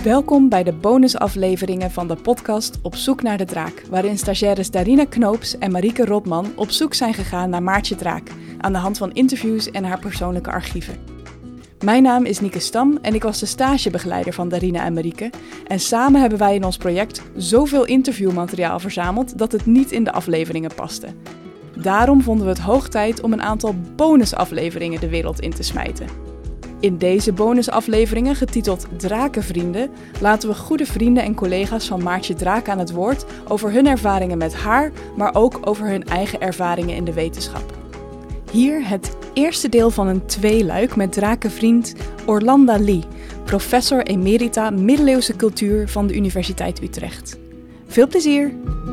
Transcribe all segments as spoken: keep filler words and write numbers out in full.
Welkom bij de bonusafleveringen van de podcast Op zoek naar de draak, waarin stagiaires Darina Knoops en Marieke Rotman op zoek zijn gegaan naar Maartje Draak, aan de hand van interviews en haar persoonlijke archieven. Mijn naam is Nieke Stam en ik was de stagebegeleider van Darina en Marieke. En samen hebben wij in ons project zoveel interviewmateriaal verzameld dat het niet in de afleveringen paste. Daarom vonden we het hoog tijd om een aantal bonusafleveringen de wereld in te smijten. In deze bonusafleveringen, getiteld Drakenvrienden, laten we goede vrienden en collega's van Maartje Draak aan het woord over hun ervaringen met haar, maar ook over hun eigen ervaringen in de wetenschap. Hier het eerste deel van een tweeluik met drakenvriend Orlanda Lee, professor emerita middeleeuwse cultuur van de Universiteit Utrecht. Veel plezier!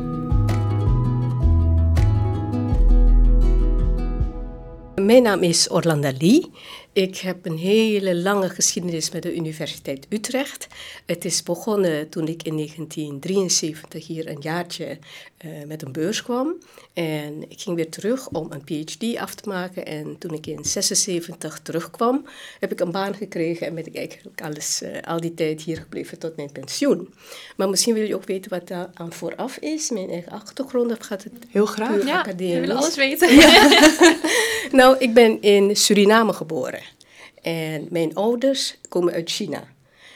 Mijn naam is Orlanda Lee. Ik heb een hele lange geschiedenis met de Universiteit Utrecht. Het is begonnen toen ik in negentien drieënzeventig hier een jaartje uh, met een beurs kwam. En ik ging weer terug om een P H D af te maken. En toen ik in zesenzeventig terugkwam, heb ik een baan gekregen. En ben ik eigenlijk alles, uh, al die tijd hier gebleven tot mijn pensioen. Maar misschien wil je ook weten wat daar aan vooraf is. Mijn eigen achtergrond, of gaat het heel graag? Ja, academisch? we willen alles weten. Ja. Nou, ik ben in Suriname geboren. En mijn ouders komen uit China.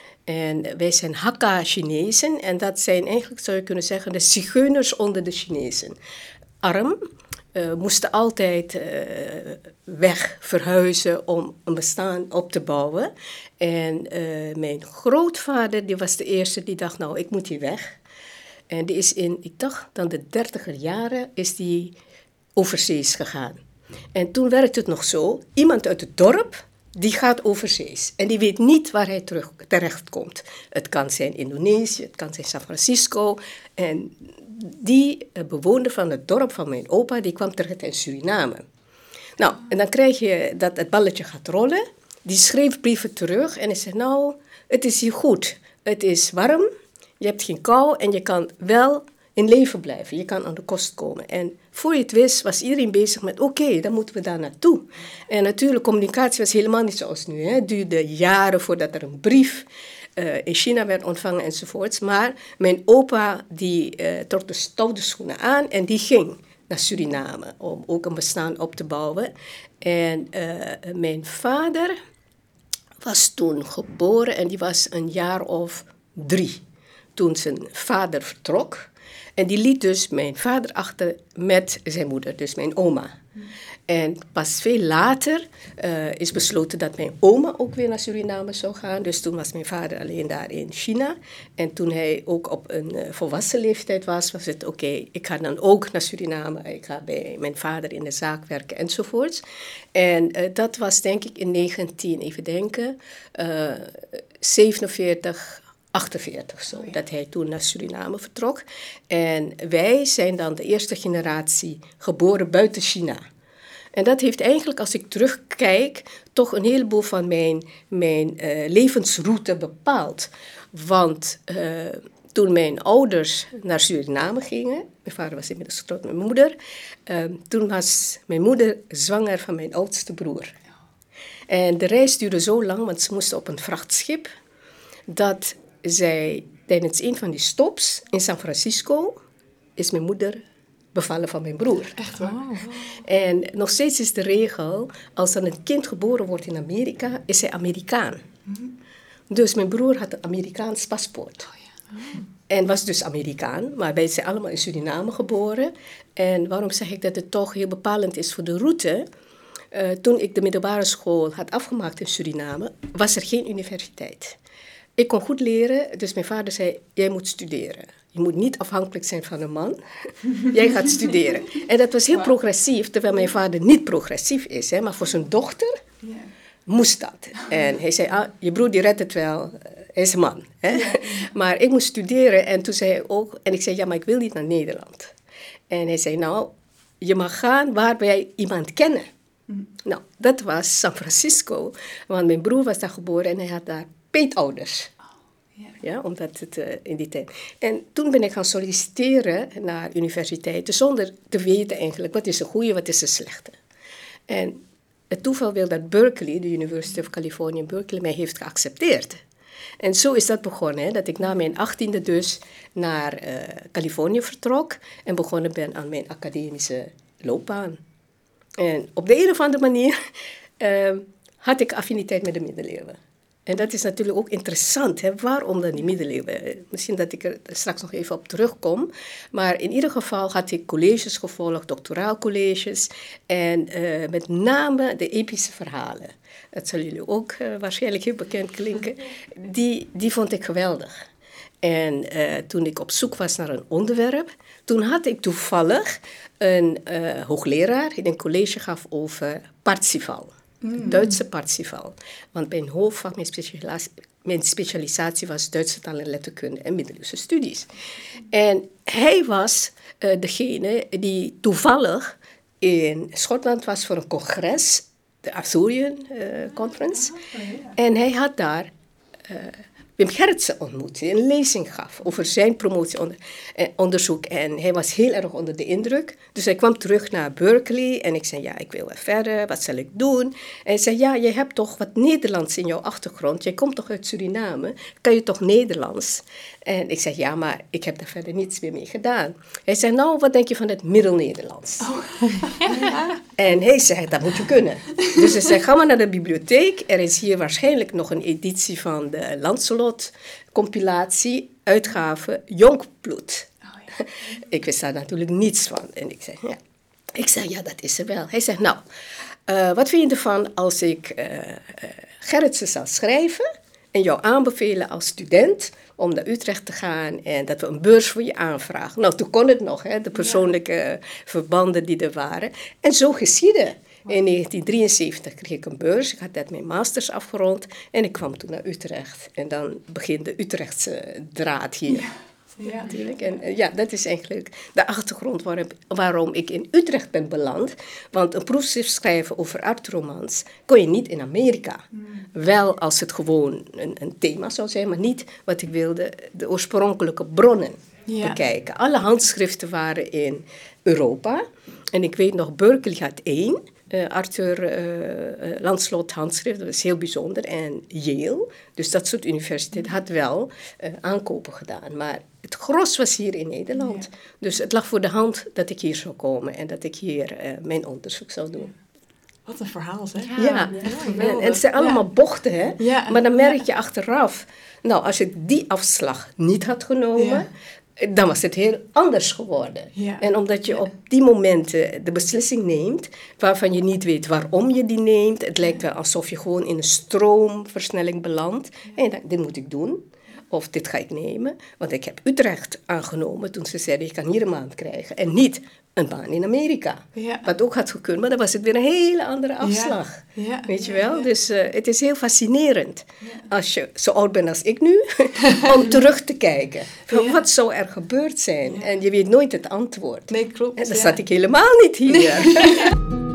En wij zijn Hakka-Chinezen. En dat zijn eigenlijk, zou je kunnen zeggen, de zigeuners onder de Chinezen. Arm, uh, moesten altijd uh, weg verhuizen om een bestaan op te bouwen. En uh, mijn grootvader, die was de eerste die dacht, nou, ik moet hier weg. En die is in, ik dacht, dan de dertiger jaren, is die overzees gegaan. En toen werkte het nog zo, iemand uit het dorp, die gaat overzees en die weet niet waar hij terug, terecht komt. Het kan zijn Indonesië, het kan zijn San Francisco. En die uh, bewoner van het dorp van mijn opa, die kwam terecht in Suriname. Nou, en dan krijg je dat het balletje gaat rollen. Die schreef brieven terug en hij zei, nou, het is hier goed. Het is warm, je hebt geen kou en je kan wel in leven blijven. Je kan aan de kost komen. En voor je het wist, was iedereen bezig met, oké, okay, dan moeten we daar naartoe. En natuurlijk, communicatie was helemaal niet zoals nu. Hè. Het duurde jaren voordat er een brief uh, in China werd ontvangen enzovoorts. Maar mijn opa, die uh, trok de stoute schoenen aan en die ging naar Suriname om ook een bestaan op te bouwen. En uh, mijn vader was toen geboren en die was een jaar of drie toen zijn vader vertrok. En die liet dus mijn vader achter met zijn moeder, dus mijn oma. Mm. En pas veel later uh, is besloten dat mijn oma ook weer naar Suriname zou gaan. Dus toen was mijn vader alleen daar in China. En toen hij ook op een uh, volwassen leeftijd was, was het oké, okay, ik ga dan ook naar Suriname. Ik ga bij mijn vader in de zaak werken enzovoorts. En uh, dat was denk ik in negentien, even denken, uh, zevenenveertig... achtenveertig zo, oh ja. Dat hij toen naar Suriname vertrok. En wij zijn dan de eerste generatie geboren buiten China. En dat heeft eigenlijk, als ik terugkijk, toch een heleboel van mijn, mijn uh, levensroute bepaald. Want uh, toen mijn ouders naar Suriname gingen, mijn vader was inmiddels getrouwd met mijn moeder, uh, toen was mijn moeder zwanger van mijn oudste broer. En de reis duurde zo lang, want ze moesten op een vrachtschip, dat zij tijdens een van die stops in San Francisco is mijn moeder bevallen van mijn broer. Echt waar? Wow. En nog steeds is de regel, als dan een kind geboren wordt in Amerika, is hij Amerikaan. Mm-hmm. Dus mijn broer had een Amerikaans paspoort. Oh, ja. Oh. En was dus Amerikaan, maar wij zijn allemaal in Suriname geboren. En waarom zeg ik dat het toch heel bepalend is voor de route? Uh, toen ik de middelbare school had afgemaakt in Suriname, was er geen universiteit. Ik kon goed leren, dus mijn vader zei, jij moet studeren. Je moet niet afhankelijk zijn van een man. Jij gaat studeren. En dat was heel wow. progressief, terwijl mijn vader niet progressief is. Hè, maar voor zijn dochter yeah. moest dat. En hij zei, ah, je broer die redt het wel, hij is een man. Hè? Yeah. Maar ik moest studeren en toen zei hij ook, en ik zei, ja, maar ik wil niet naar Nederland. En hij zei, nou, je mag gaan waar wij iemand kennen. Mm. Nou, dat was San Francisco, want mijn broer was daar geboren en hij had daar peetouders. Oh, yeah. Ja, omdat het uh, in die tijd. En toen ben ik gaan solliciteren naar universiteiten zonder te weten eigenlijk wat is de goede, wat is de slechte. En het toeval wil dat Berkeley, de University of California in Berkeley, mij heeft geaccepteerd. En zo is dat begonnen, hè, dat ik na mijn achttiende dus naar uh, Californië vertrok en begonnen ben aan mijn academische loopbaan. En op de een of andere manier uh, had ik affiniteit met de middeleeuwen. En dat is natuurlijk ook interessant. Hè? Waarom dan die middeleeuwen? Misschien dat ik er straks nog even op terugkom. Maar in ieder geval had ik colleges gevolgd, doctoraalcolleges. En uh, met name de epische verhalen. Dat zullen jullie ook uh, waarschijnlijk heel bekend klinken. Die, die vond ik geweldig. En uh, toen ik op zoek was naar een onderwerp, toen had ik toevallig een uh, hoogleraar die een college gaf over Parzival. Mm. Duitse Parzival. Want mijn hoofdvak, mijn specialisatie, mijn specialisatie was Duitse taal en letterkunde en middeleeuwse studies. En hij was uh, degene die toevallig in Schotland was voor een congres, de Arthurian uh, Conference. Oh, ja. En hij had daar uh, Wim Gerritsen ontmoet, die een lezing gaf over zijn promotieonderzoek. En hij was heel erg onder de indruk. Dus hij kwam terug naar Berkeley en ik zei, ja, ik wil weer verder, wat zal ik doen? En hij zei, ja, je hebt toch wat Nederlands in jouw achtergrond. Jij komt toch uit Suriname? Kan je toch Nederlands? En ik zei, ja, maar ik heb daar verder niets meer mee gedaan. Hij zei, nou, wat denk je van het Middelnederlands? Oh. En hij zei, dat moet je kunnen. Dus hij zei, ga maar naar de bibliotheek. Er is hier waarschijnlijk nog een editie van de Lancelot compilatie, uitgave Jonkbloed. Oh, ja. Ik wist daar natuurlijk niets van. En ik zei, ja. Ik zei, ja, dat is er wel. Hij zegt, nou, uh, wat vind je ervan als ik uh, uh, Gerritsen zal schrijven en jou aanbevelen als student om naar Utrecht te gaan en dat we een beurs voor je aanvragen. Nou, toen kon het nog, hè, de persoonlijke ja. verbanden die er waren. En zo geschiedde. In negentien drieënzeventig kreeg ik een beurs. Ik had net mijn masters afgerond en ik kwam toen naar Utrecht. En dan begint de Utrechtse draad hier. Ja. Ja. Natuurlijk. En ja, dat is eigenlijk de achtergrond waarom, waarom ik in Utrecht ben beland. Want een proefschrift schrijven over artromans kon je niet in Amerika. Mm. Wel als het gewoon een, een thema zou zijn, maar niet wat ik wilde, de oorspronkelijke bronnen ja. bekijken. Alle handschriften waren in Europa. En ik weet nog, Berkeley had één. Uh, Arthur uh, uh, Lancelot handschrift, dat was heel bijzonder. En Yale, dus dat soort universiteiten, had wel uh, aankopen gedaan. Maar het gros was hier in Nederland. Ja. Dus het lag voor de hand dat ik hier zou komen en dat ik hier uh, mijn onderzoek zou doen. Wat een verhaal, zeg. Ja, ja. ja en, en het zijn allemaal ja. bochten, hè. Ja. Maar dan merk je achteraf, nou, als ik die afslag niet had genomen, ja. dan was het heel anders geworden. Ja. En omdat je ja. op die momenten de beslissing neemt, waarvan je niet weet waarom je die neemt. Het lijkt wel alsof je gewoon in een stroomversnelling belandt. Ja. En je denkt, dit moet ik doen. Of dit ga ik nemen. Want ik heb Utrecht aangenomen toen ze zeiden, je kan hier een maand krijgen. En niet een baan in Amerika. Ja. Wat ook had gekund, maar dan was het weer een hele andere afslag. Ja. Ja. Weet je wel? Ja. Dus uh, het is heel fascinerend. Ja. Als je zo oud bent als ik nu, om terug te kijken. Van ja. wat zou er gebeurd zijn? Ja. En je weet nooit het antwoord. Nee, klopt. En dan ja. zat ik helemaal niet hier. Nee.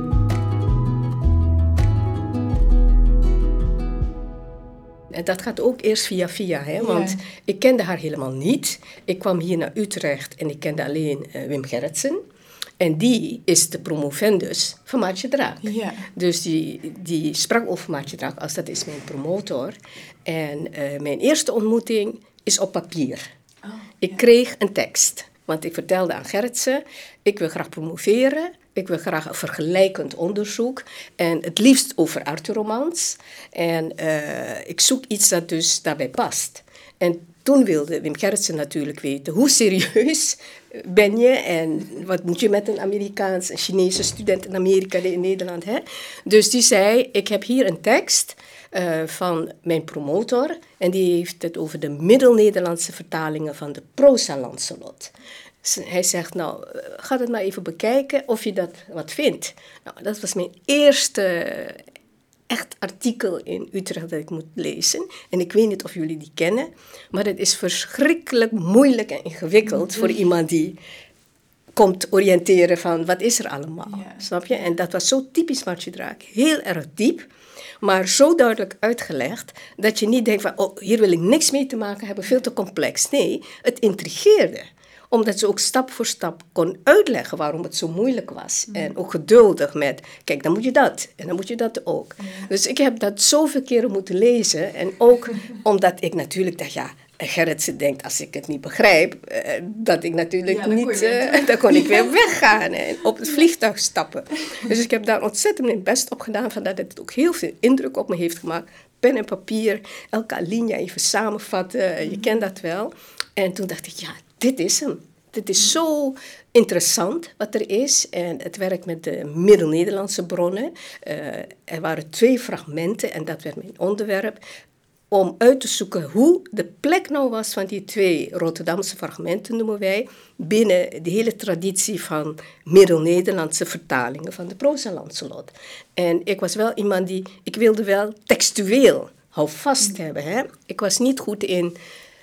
En dat gaat ook eerst via via, hè? Want ja. ik kende haar helemaal niet. Ik kwam hier naar Utrecht en ik kende alleen uh, Wim Gerritsen. En die is de promovendus van Maartje Draak. Ja. Dus die, die sprak over Maartje Draak als dat is mijn promotor. En uh, mijn eerste ontmoeting is op papier. Oh, ik ja. kreeg een tekst. Want ik vertelde aan Gerritsen, ik wil graag promoveren. Ik wil graag een vergelijkend onderzoek. En het liefst over artromans. En uh, ik zoek iets dat dus daarbij past. En toen wilde Wim Gerritsen natuurlijk weten, hoe serieus ben je? En wat moet je met een Amerikaans, een Chinese student in Amerika, in Nederland? Hè? Dus die zei, ik heb hier een tekst uh, van mijn promotor. En die heeft het over de Middel-Nederlandse vertalingen van de proza Lancelot. Hij zegt, nou, ga het maar even bekijken of je dat wat vindt. Nou, dat was mijn eerste echt artikel in Utrecht dat ik moet lezen. En ik weet niet of jullie die kennen, maar het is verschrikkelijk moeilijk en ingewikkeld voor iemand die komt oriënteren van wat is er allemaal. Ja. Snap je? En dat was zo typisch Maartje Draak. Heel erg diep, maar zo duidelijk uitgelegd dat je niet denkt van, oh, hier wil ik niks mee te maken hebben, veel te complex. Nee, het intrigeerde. Omdat ze ook stap voor stap kon uitleggen waarom het zo moeilijk was. Mm. En ook geduldig met, kijk, dan moet je dat. En dan moet je dat ook. Ja. Dus ik heb dat zoveel keren moeten lezen. En ook omdat ik natuurlijk dacht, ja, Gerritsen denkt, als ik het niet begrijp, uh, dat ik natuurlijk ja, dan niet, uh, dan kon ik weer weggaan en op het vliegtuig stappen. Dus ik heb daar ontzettend mijn best op gedaan, van dat het ook heel veel indruk op me heeft gemaakt. Pen en papier, elke alinea even samenvatten, je kent dat wel. En toen dacht ik, ja, dit is hem. Dit is zo interessant wat er is. En het werkt met de Middel-Nederlandse bronnen. Uh, er waren twee fragmenten en dat werd mijn onderwerp. Om uit te zoeken hoe de plek nou was van die twee Rotterdamse fragmenten, noemen wij, binnen de hele traditie van Middel-Nederlandse vertalingen van de proza-Lancelot. En ik was wel iemand die, ik wilde wel textueel houvast hebben. Hè? Ik was niet goed in,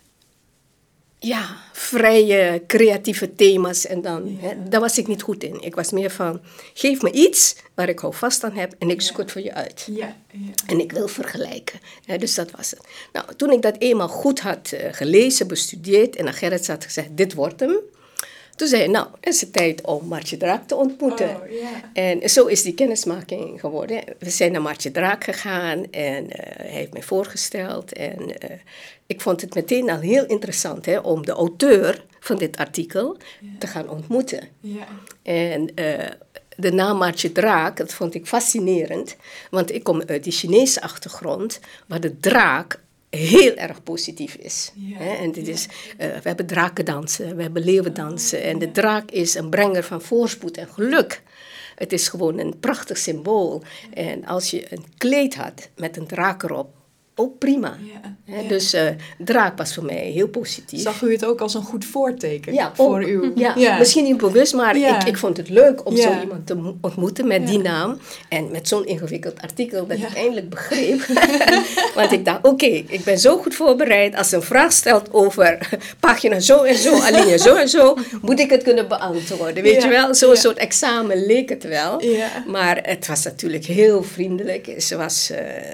ja, vrije, creatieve thema's en dan, ja. hè, daar was ik niet goed in. Ik was meer van, geef me iets waar ik houvast aan heb en ik zoek ja. het voor je uit. Ja. Ja. En ik wil vergelijken. Ja, dus dat was het. Nou, toen ik dat eenmaal goed had uh, gelezen, bestudeerd en aan Gerrit had gezegd, dit wordt hem. Toen zei hij, nou, het is de tijd om Maartje Draak te ontmoeten. Oh, yeah. En zo is die kennismaking geworden. We zijn naar Maartje Draak gegaan en uh, hij heeft mij voorgesteld. En uh, ik vond het meteen al heel interessant hè, om de auteur van dit artikel yeah. te gaan ontmoeten. Yeah. En uh, de naam Maartje Draak, dat vond ik fascinerend. Want ik kom uit die Chinese achtergrond, waar de draak heel erg positief is. Ja, hè? En dit is, uh, we hebben drakendansen, we hebben leeuwendansen. En de draak is een brenger van voorspoed en geluk. Het is gewoon een prachtig symbool. En als je een kleed had met een draak erop, ook prima. Ja, He, ja. Dus uh, draak was voor mij heel positief. Zag u het ook als een goed voorteken ja, voor ook, uw... Ja, ja, misschien niet bewust, maar ja. ik, ik vond het leuk om ja. zo iemand te ontmoeten met ja. die naam. En met zo'n ingewikkeld artikel dat ja. ik eindelijk begreep. Want ik dacht, oké, okay, ik ben zo goed voorbereid. Als ze een vraag stelt over pagina zo en zo, alinea zo en zo, moet ik het kunnen beantwoorden. Weet ja. je wel, zo'n ja. soort examen leek het wel. Ja. Maar het was natuurlijk heel vriendelijk. Ze was... Uh,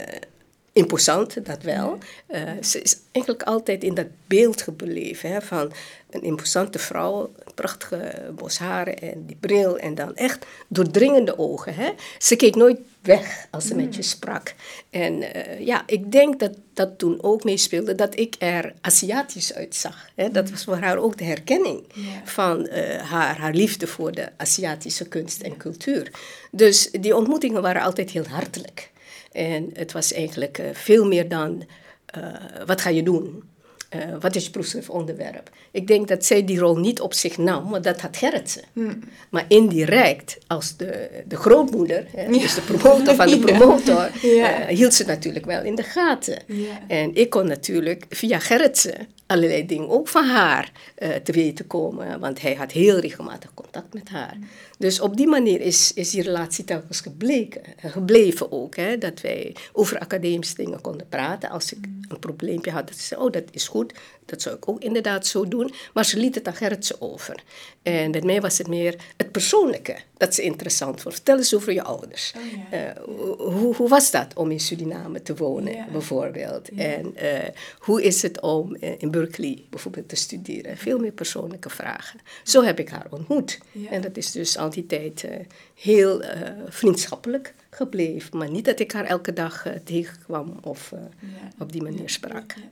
imposant, dat wel. Uh, ze is eigenlijk altijd in dat beeld gebleven, hè, van een imposante vrouw, prachtige bosharen en die bril en dan echt doordringende ogen. Hè. Ze keek nooit weg als ze mm. met je sprak. En uh, ja, ik denk dat dat toen ook meespeelde dat ik er Aziatisch uitzag. Hè. Dat was voor haar ook de herkenning yeah. van uh, haar, haar liefde voor de Aziatische kunst en cultuur. Dus die ontmoetingen waren altijd heel hartelijk. En het was eigenlijk uh, veel meer dan, uh, wat ga je doen? Uh, wat is je proefschriftonderwerp? Ik denk dat zij die rol niet op zich nam, want dat had Gerritsen. Hmm. Maar indirect, als de, de grootmoeder, hè, ja. dus de promotor van de promotor, ja. uh, hield ze natuurlijk wel in de gaten. Ja. En ik kon natuurlijk via Gerritsen allerlei dingen ook van haar uh, te weten komen, want hij had heel regelmatig contact met haar. Hmm. Dus op die manier is, is die relatie telkens gebleken, gebleven ook. Hè, dat wij over academische dingen konden praten. Als ik een probleempje had, dat ze zei, oh, dat is goed. Dat zou ik ook inderdaad zo doen. Maar ze liet het aan Gerritsen over. En bij mij was het meer het persoonlijke dat ze interessant vond. Vertel eens over je ouders. Oh, ja. uh, hoe, hoe was dat om in Suriname te wonen, ja. bijvoorbeeld? Ja. En uh, hoe is het om uh, in Berkeley bijvoorbeeld te studeren? Veel meer persoonlijke vragen. Zo heb ik haar ontmoet. Ja. En dat is dus al die tijd uh, heel uh, vriendschappelijk gebleven. Maar niet dat ik haar elke dag uh, tegenkwam of uh, ja. op die manier sprak. Ja.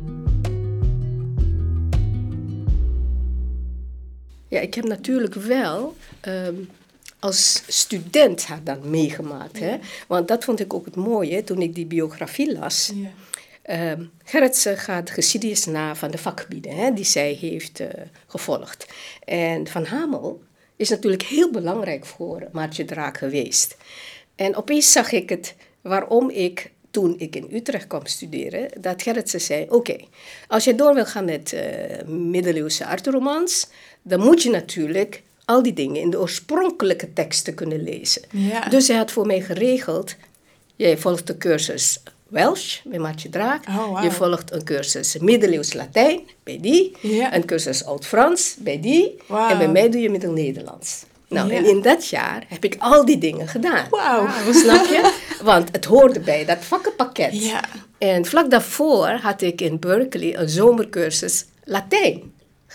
Ja, ik heb natuurlijk wel um, als student haar dan meegemaakt. Ja. Hè? Want dat vond ik ook het mooie toen ik die biografie las. Ja. Um, Gerritsen gaat geschiedenis na van de vakgebieden hè, die zij heeft uh, gevolgd. En Van Hamel is natuurlijk heel belangrijk voor Maartje Draak geweest. En opeens zag ik het waarom ik... toen ik in Utrecht kwam studeren, dat Gerritsen zei, oké, okay, als je door wil gaan met uh, middeleeuwse artromans, dan moet je natuurlijk al die dingen in de oorspronkelijke teksten kunnen lezen. Ja. Dus hij had voor mij geregeld, jij volgt de cursus Welsh bij Maartje Draak, oh, wow. je volgt een cursus middeleeuws Latijn bij die, ja. een cursus Oud-Frans bij die, wow. en bij mij doe je Middel-Nederlands. Nou, ja. en in dat jaar heb ik al die dingen gedaan. Wauw. Snap je? Want het hoorde bij dat vakkenpakket. Ja. En vlak daarvoor had ik in Berkeley een zomercursus Latijn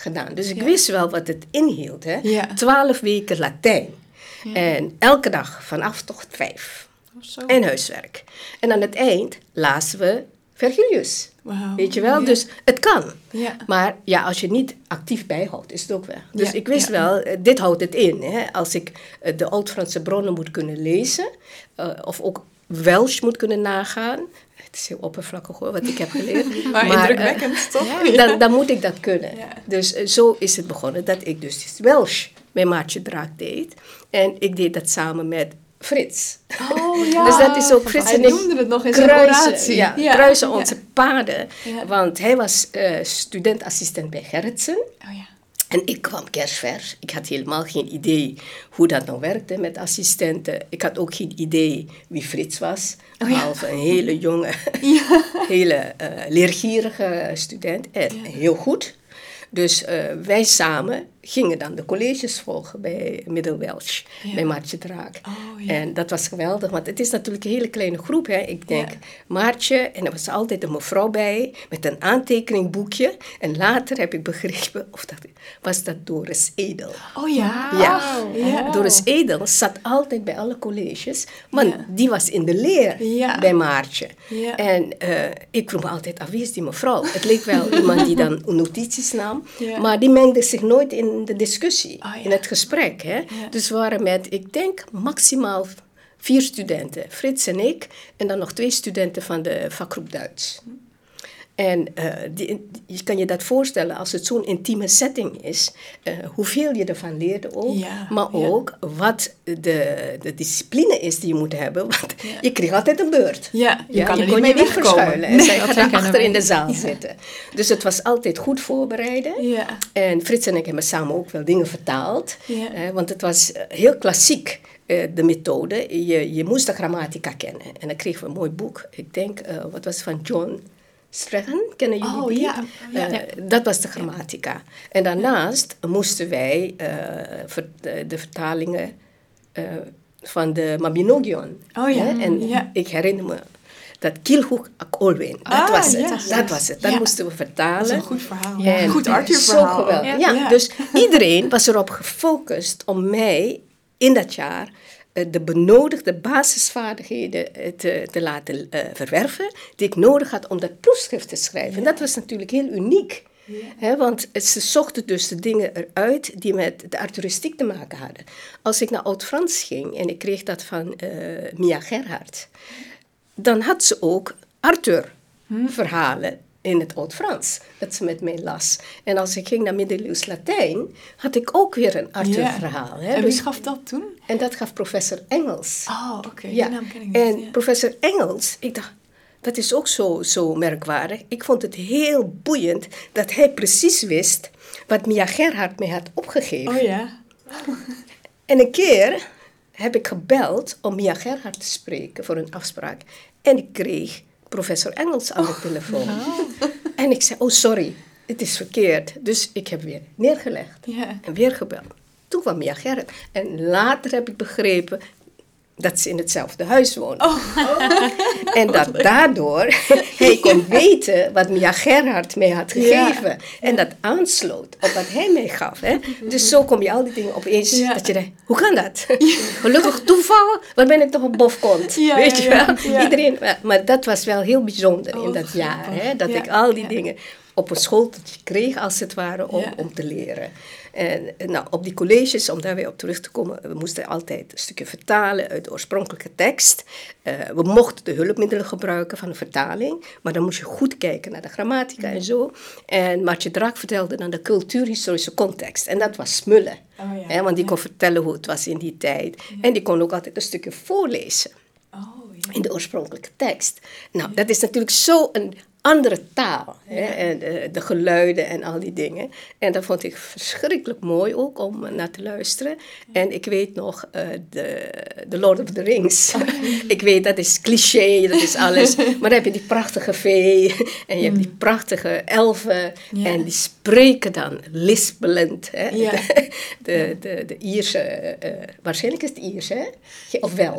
gedaan. Dus ik Ja. wist wel wat het inhield. Hè? Ja. Twaalf weken Latijn. Ja. En elke dag vanaf tot vijf. Zo. En huiswerk. En aan het eind lazen we Vergilius. Wauw. Weet je wel? Ja. Dus het kan. Ja. Maar ja, als je niet actief bijhoudt, is het ook weg. Dus Ja, ik wist ja. wel, eh, dit houdt het in. Hè? Als ik eh, de Oud-Franse bronnen moet kunnen lezen, uh, of ook Welsh moet kunnen nagaan. Het is heel oppervlakkig hoor, wat ik heb geleerd. Maar indrukwekkend, uh, toch? Ja, dan, dan moet ik dat kunnen. Ja. Dus uh, zo is het begonnen dat ik dus Welsh bij Maartje Draak deed. En ik deed dat samen met Frits. Oh ja. Dus dat is ook Frits Hij en ik noemde het nog in zijn kruisen, oratie. ja, kruisen Ja. onze paden. Ja. Want hij was uh, studentassistent bij Gerritsen. Oh ja. En ik kwam kerstvers. Ik had helemaal geen idee hoe dat nou werkte met assistenten. Ik had ook geen idee wie Frits was. Oh ja. Behalve een hele jonge, Ja. hele uh, leergierige student. En Ja. heel goed. Dus uh, wij samen gingen dan de colleges volgen bij Middelwelsh, Ja. bij Maartje Draak. Oh, ja. En dat was geweldig, want het is natuurlijk een hele kleine groep. Hè. Ik denk Ja. Maartje, en er was altijd een mevrouw bij met een aantekeningboekje. En later heb ik begrepen, of dat was dat Doris Edel. Oh ja. Ja. Ja. Doris Edel zat altijd bij alle colleges, want Ja. die was in de leer Ja. bij Maartje. Ja. En uh, ik vroeg me altijd af, wie is die mevrouw? Het leek wel iemand die dan notities nam, Ja. maar die mengde zich nooit in de discussie, Oh, ja. in het gesprek. Hè? Ja. Dus we waren met, ik denk, maximaal vier studenten. Frits en ik, en dan nog twee studenten van de vakgroep Duits. En uh, die, je kan je dat voorstellen, als het zo'n intieme setting is, uh, hoeveel je ervan leerde ook, Ja, maar ja. ook wat de, de discipline is die je moet hebben, want Ja. je kreeg altijd een beurt. Ja, je Ja, kan je er kon niet je mee niet wegkomen. verschuilen. En Nee, zij dat gaat herkennen achter wij. in de zaal Ja. zitten. Dus het was altijd goed voorbereiden. Ja. En Frits en ik hebben samen ook wel dingen vertaald. Ja. Eh, want het was eh, heel klassiek, eh, de methode. Je, je moest de grammatica kennen. En dan kregen we een mooi boek. Ik denk, eh, wat was het, van John Strahan? Kennen jullie Oh, die? ja. Ja. Eh, dat was de grammatica. En daarnaast moesten wij eh, ver- de, de vertalingen eh, van de Mabinogion. Oh ja. Hè? En Ja. ik herinner me dat Kielhoek Akolwin. Dat Ah, was het. ja. Dat was het. Dat Ja. moesten we vertalen. Dat is een goed verhaal. En Ja. Goed Zo Arthur-verhaal. geweldig. Ja. Ja. Ja. Dus iedereen was erop gefocust om mij in dat jaar eh, de benodigde basisvaardigheden eh, te, te laten eh, verwerven die ik nodig had om dat proefschrift te schrijven. En dat was natuurlijk heel uniek. Ja. Hè, want ze zochten dus de dingen eruit die met de Arthuristiek te maken hadden. Als ik naar Oud-Frans ging en ik kreeg dat van eh, Mia Gerhard, dan had ze ook Arthur-verhalen in het Oud-Frans, dat ze met mij las. En als ik ging naar Middeleeuws Latijn, had ik ook weer een Arthur-verhaal. Hè? En wie Dus- gaf dat toen? en dat gaf professor Engels. Oh, oké. Ja, Die naam ken ik niet. en Ja. professor Engels, ik dacht, dat is ook zo, zo merkwaardig. Ik vond het heel boeiend dat hij precies wist wat Mia Gerhard mij had opgegeven. Oh ja. En een keer heb ik gebeld om Mia Gerhard te spreken voor een afspraak. En ik kreeg professor Engels aan de telefoon. En ik zei, oh sorry, het is verkeerd. Dus ik heb weer neergelegd Ja. en weer gebeld. Toen kwam Mia Gerhard. En later heb ik begrepen dat ze in hetzelfde huis wonen. En dat daardoor hij kon weten wat Mia Gerhard mij had gegeven. Ja. En dat aansloot op wat hij mij gaf. Hè? Dus zo kom je al die dingen opeens, Ja. dat je denkt, hoe kan dat? Gelukkig toeval, wat ben ik toch een bofkont? Ja, Weet ja, je ja. wel? Ja. Iedereen, maar, maar dat was wel heel bijzonder Oh, in dat jaar. grappig. Hè? Dat Ja, ik al die ja. dingen op een schooltje kreeg, als het ware, om, Ja. om te leren. En nou, op die colleges, om daar weer op terug te komen, we moesten altijd een stukje vertalen uit de oorspronkelijke tekst. Uh, we mochten de hulpmiddelen gebruiken van de vertaling, maar dan moest je goed kijken naar de grammatica en zo. En Maartje Draak vertelde dan de cultuurhistorische context. En dat was Smullen, Oh ja. hè, want die Ja. kon vertellen hoe het was in die tijd. En die kon ook altijd een stukje voorlezen Oh ja. in de oorspronkelijke tekst. Nou, dat is natuurlijk zo een andere taal. Hè? En de, de geluiden en al die dingen. En dat vond ik verschrikkelijk mooi ook om uh, naar te luisteren. En ik weet nog, uh, de, de Lord of the Rings. Ik weet, dat is cliché, dat is alles. Maar dan heb je die prachtige vee. En je hebt die prachtige elfen. Ja. En die spreken dan lispelend. Hè? Ja. De, de, de, de Ierse, uh, waarschijnlijk is het Iers, hè? Of Welsh.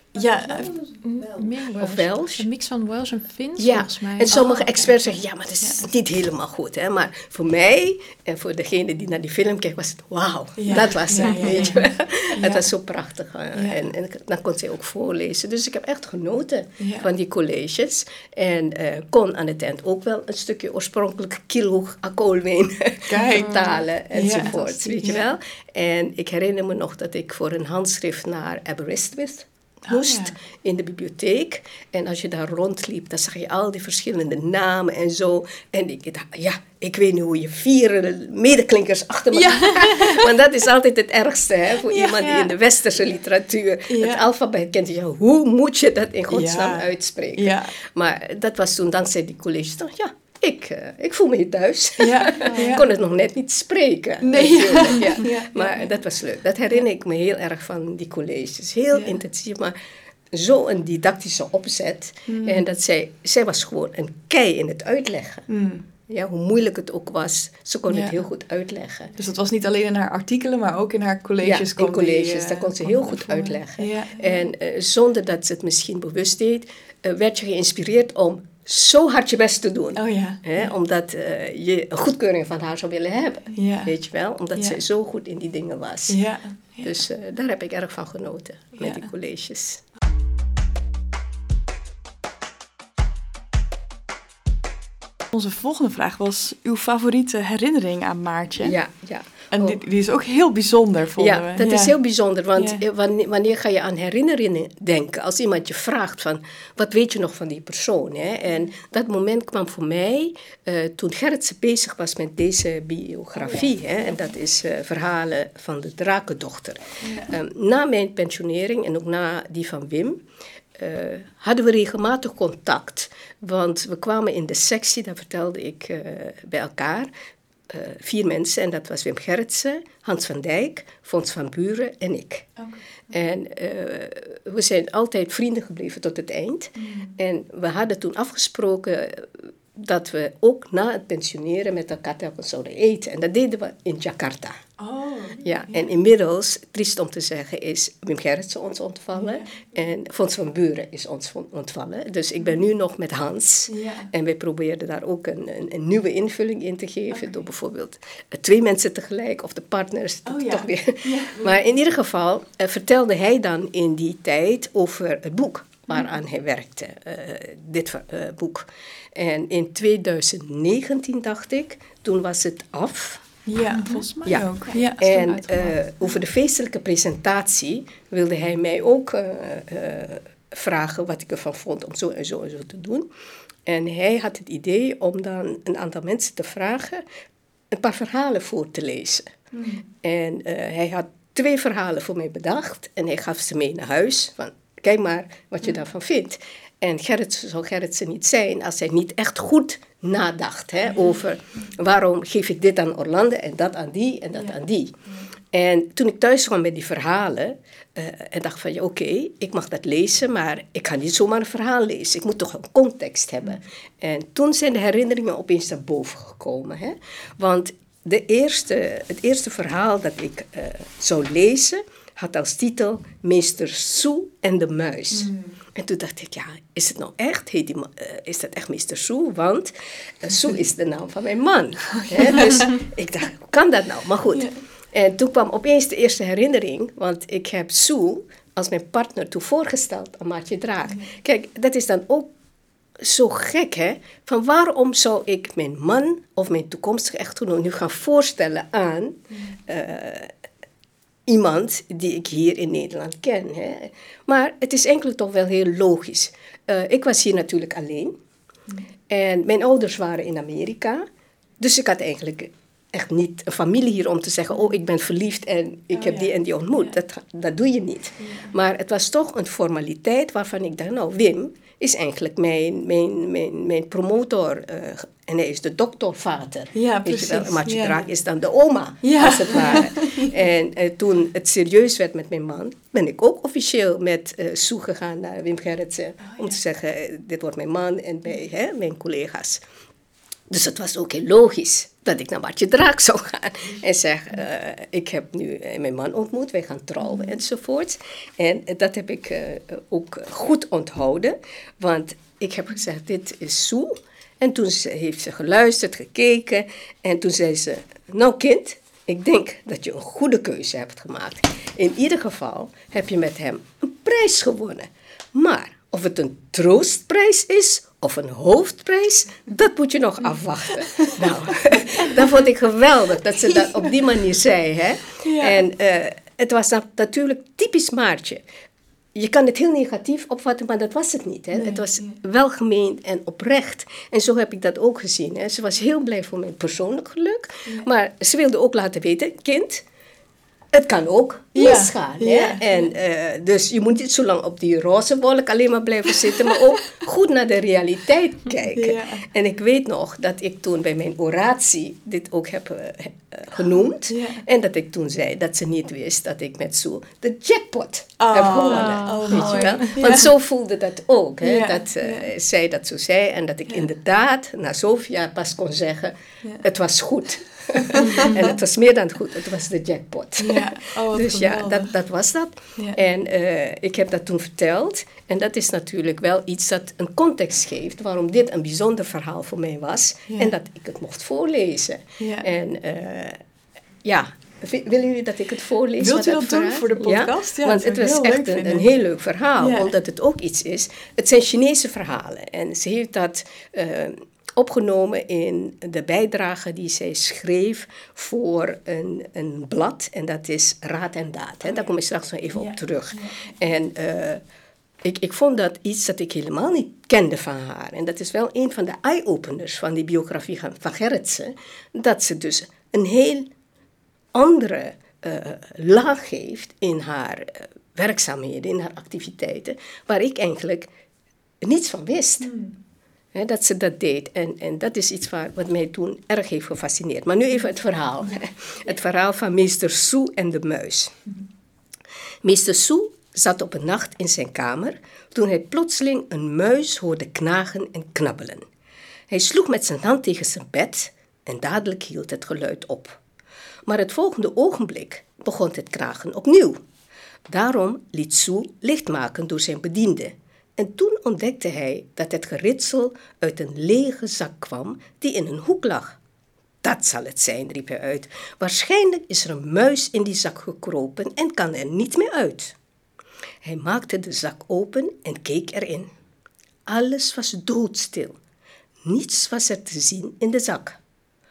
Ja, meer of Welsh. Een mix van Welsh en Fins, Ja, volgens mij. en sommige Oh, experts zeggen, ja, maar dat is niet helemaal goed. Hè? Maar voor mij en voor degene die naar die film kijkt, was het wauw. Ja. Dat was Ja, het, ja, weet ja. je wel. Ja. Het was zo prachtig. Uh, Ja. en, en dan kon zij ook voorlezen. Dus ik heb echt genoten Ja. van die colleges. En uh, kon aan het eind ook wel een stukje oorspronkelijke kilo koolwijn vertalen enzovoort. Ja, weet je ja. wel. En ik herinner me nog dat ik voor een handschrift naar Aberystwyth moest Oh, ja. in de bibliotheek. En als je daar rondliep, dan zag je al die verschillende namen en zo. En ik dacht, ja, ik weet nu hoe je vier medeklinkers achter me... Ja. Want dat is altijd het ergste, hè, voor Ja, iemand ja. die in de westerse literatuur Ja. het alfabet kent. Ja, hoe moet je dat in godsnaam Ja. uitspreken? Ja. Maar dat was toen dankzij die colleges. Toch, ja, ik, uh, ik voel me hier thuis. Ja, Ik ja. kon het nog net niet spreken. Nee. natuurlijk, Ja. Ja, ja, Maar ja. dat was leuk. Dat herinner ik me heel erg van die colleges. Heel Ja. intensief, maar zo'n didactische opzet. Mm. En dat zij, zij was gewoon een kei in het uitleggen. Mm. Ja, hoe moeilijk het ook was, ze kon Ja. het heel goed uitleggen. Dus dat was niet alleen in haar artikelen, maar ook in haar colleges. Ja, in kwam die, colleges, eh, daar kon ze kwam heel dat goed voor. uitleggen. Ja. En uh, zonder dat ze het misschien bewust deed, uh, werd je geïnspireerd om zo hard je best te doen. Oh ja. Hè, Ja. omdat uh, je een goedkeuring van haar zou willen hebben. Ja. Weet je wel? Omdat Ja. zij zo goed in die dingen was. Ja. Ja. Dus uh, daar heb ik erg van genoten, met Ja. die colleges. Onze volgende vraag was uw favoriete herinnering aan Maartje. Ja, ja. En Oh. die, die is ook heel bijzonder, vonden Ja, we. dat is heel bijzonder, want Ja. wanneer, wanneer ga je aan herinneringen denken? Als iemand je vraagt van, wat weet je nog van die persoon? Hè? En dat moment kwam voor mij uh, toen Gerritsen bezig was met deze biografie. Oh, ja. Hè? En dat is uh, verhalen van de Drakendochter. Ja. Um, na mijn pensionering en ook na die van Wim... Uh, hadden we regelmatig contact. Want we kwamen in de sectie, daar vertelde ik uh, bij elkaar... Uh, vier mensen, en dat was Wim Gerritsen, Hans van Dijk, Fons van Buren en ik. Okay. En uh, we zijn altijd vrienden gebleven tot het eind. Mm. En we hadden toen afgesproken dat we ook na het pensioneren met elkaar telkens zouden eten. En dat deden we in Jakarta. Oh, ja, ja, en inmiddels, triest om te zeggen, is Wim Gerritsen ons ontvallen. Ja. En Fons van Buren is ons ontvallen. Dus ik ben nu nog met Hans. Ja. En wij probeerden daar ook een, een, een nieuwe invulling in te geven. Okay. Door bijvoorbeeld uh, twee mensen tegelijk of de partners. Oh, ja. Toch weer. Ja. Maar in ieder geval uh, vertelde hij dan in die tijd over het boek waaraan hij werkte. Uh, dit uh, boek. En in twintig negentien, dacht ik, toen was het af. Ja, volgens mij ja. ook. Ja, en uh, over de feestelijke presentatie wilde hij mij ook uh, uh, vragen wat ik ervan vond om zo en zo en zo te doen. En hij had het idee om dan een aantal mensen te vragen een paar verhalen voor te lezen. Mm. En uh, hij had twee verhalen voor mij bedacht en hij gaf ze mee naar huis. Van, kijk maar wat je mm. daarvan vindt. En Gerritsen zou Gerritsen niet zijn als hij niet echt goed nadacht hè, over waarom geef ik dit aan Orlando en dat aan die en dat ja. aan die. Ja. En toen ik thuis kwam met die verhalen uh, en dacht van ja, oké, okay, ik mag dat lezen, maar ik ga niet zomaar een verhaal lezen. Ik moet toch een context hebben. Ja. En toen zijn de herinneringen opeens naar boven gekomen. Hè? Want de eerste, het eerste verhaal dat ik uh, zou lezen had als titel Meester Soe en de Muis. Mm. En toen dacht ik, ja, is het nou echt? Heet die, uh, is dat echt Meester Soe? Want uh, Soe is de naam van mijn man. He, dus ik dacht, hoe kan dat nou? Maar goed. Ja. En toen kwam opeens de eerste herinnering, want ik heb Soe als mijn partner toen voorgesteld aan Maartje Draak. Mm. Kijk, dat is dan ook zo gek, hè? Van waarom zou ik mijn man of mijn toekomstige echtgenoot nu gaan voorstellen aan Uh, iemand die ik hier in Nederland ken. Hè. Maar het is enkel toch wel heel logisch. Uh, ik was hier natuurlijk alleen. Mm. En mijn ouders waren in Amerika. Dus ik had eigenlijk echt niet een familie hier om te zeggen, oh, ik ben verliefd en ik oh, heb ja. die en die ontmoet. Ja. Dat, dat doe je niet. Ja. Maar het was toch een formaliteit waarvan ik dacht, nou, Wim is eigenlijk mijn, mijn, mijn, mijn promotor. Uh, en hij is de doktervader. Ja, precies. Maartje ja. Draak is dan de oma, ja. als het ware. En uh, toen het serieus werd met mijn man, ben ik ook officieel met uh, Soe gegaan naar Wim Gerritsen. Oh, ja. Om te zeggen, uh, dit wordt mijn man en bij hè, mijn collega's. Dus het was ook heel logisch dat ik naar Maartje Draak zou gaan. En zeg, uh, ik heb nu mijn man ontmoet, wij gaan trouwen enzovoort. En dat heb ik uh, ook goed onthouden. Want ik heb gezegd, dit is Sue. En toen ze, heeft ze geluisterd, gekeken. En toen zei ze, nou kind, ik denk dat je een goede keuze hebt gemaakt. In ieder geval heb je met hem een prijs gewonnen. Maar of het een troostprijs is of een hoofdprijs, dat moet je nog afwachten. Nou, dat vond ik geweldig dat ze dat op die manier zei. Hè? Ja. En uh, het was natuurlijk typisch Maartje. Je kan het heel negatief opvatten, maar dat was het niet. Hè? Nee, het was nee. welgemeend en oprecht. En zo heb ik dat ook gezien. Hè? Ze was heel blij voor mijn persoonlijk geluk. Ja. Maar ze wilde ook laten weten, kind, het kan ook misgaan. Ja. Ja. Hè? En, uh, dus je moet niet zo lang op die roze wolk alleen maar blijven zitten, maar ook goed naar de realiteit kijken. Ja. En ik weet nog dat ik toen bij mijn oratie dit ook heb uh, genoemd. Ja. En dat ik toen zei dat ze niet wist dat ik met Sue de jackpot oh, heb gewonnen. Oh, weet je wel? Ja. Want zo voelde dat ook. Hè? Ja. Dat uh, ja. zij dat zo zei en dat ik ja. inderdaad na zoveel jaar pas kon zeggen, ja. het was goed. En het was meer dan goed, het was de jackpot. Ja. Oh, dus ja, dat, dat was dat. Ja. En uh, ik heb dat toen verteld. En dat is natuurlijk wel iets dat een context geeft waarom dit een bijzonder verhaal voor mij was. Ja. En dat ik het mocht voorlezen. Ja. En uh, ja, willen jullie dat ik het voorlees? Wilt u dat doen voor de podcast? Ja, ja, want het was echt een, een heel leuk verhaal, ja. omdat het ook iets is. Het zijn Chinese verhalen. En ze heeft dat Uh, opgenomen in de bijdrage die zij schreef voor een, een blad. En dat is Raad en Daad. Hè. Daar kom ik straks nog even ja. op terug. Ja. En uh, ik, ik vond dat iets dat ik helemaal niet kende van haar. En dat is wel een van de eye-openers van die biografie van Gerritsen. Dat ze dus een heel andere uh, laag heeft in haar uh, werkzaamheden, in haar activiteiten, waar ik eigenlijk niets van wist. Hmm. He, dat ze dat deed. En, en dat is iets waar, wat mij toen erg heeft gefascineerd. Maar nu even het verhaal. Het verhaal van meester Sue en de muis. Meester Sue zat op een nacht in zijn kamer toen hij plotseling een muis hoorde knagen en knabbelen. Hij sloeg met zijn hand tegen zijn bed en dadelijk hield het geluid op. Maar het volgende ogenblik begon het knagen opnieuw. Daarom liet Sue licht maken door zijn bediende. En toen ontdekte hij dat het geritsel uit een lege zak kwam die in een hoek lag. Dat zal het zijn, riep hij uit. Waarschijnlijk is er een muis in die zak gekropen en kan er niet meer uit. Hij maakte de zak open en keek erin. Alles was doodstil. Niets was er te zien in de zak.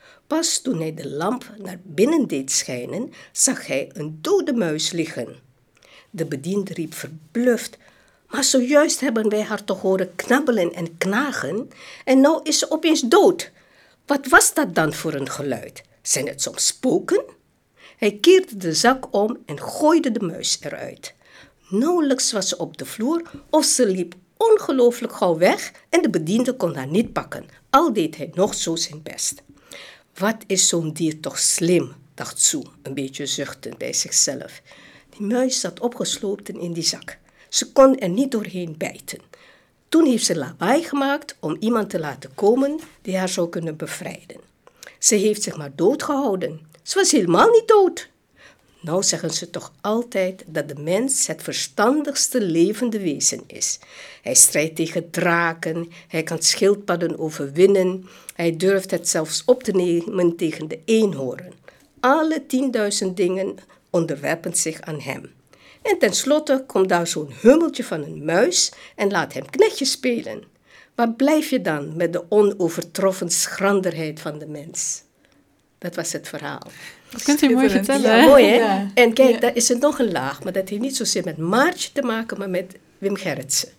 Pas toen hij de lamp naar binnen deed schijnen, zag hij een dode muis liggen. De bediende riep verbluft: maar zojuist hebben wij haar toch horen knabbelen en knagen en nou is ze opeens dood. Wat was dat dan voor een geluid? Zijn het soms spoken? Hij keerde de zak om en gooide de muis eruit. Nauwelijks was ze op de vloer of ze liep ongelooflijk gauw weg en de bediende kon haar niet pakken, al deed hij nog zo zijn best. Wat is zo'n dier toch slim, dacht Sue, een beetje zuchtend bij zichzelf. Die muis zat opgesloten in die zak. Ze kon er niet doorheen bijten. Toen heeft ze lawaai gemaakt om iemand te laten komen die haar zou kunnen bevrijden. Ze heeft zich maar doodgehouden. Ze was helemaal niet dood. Nou zeggen ze toch altijd dat de mens het verstandigste levende wezen is. Hij strijdt tegen draken, hij kan schildpadden overwinnen, hij durft het zelfs op te nemen tegen de eenhoorn. Alle tienduizend dingen onderwerpen zich aan hem. En tenslotte komt daar zo'n hummeltje van een muis en laat hem knechtje spelen. Waar blijf je dan met de onovertroffen schranderheid van de mens? Dat was het verhaal. Dat kunt u mooi vertellen. Ja, mooi hè? Ja. En kijk, ja. daar is er nog een laag, maar dat heeft niet zozeer met Maartje te maken, maar met Wim Gerritsen.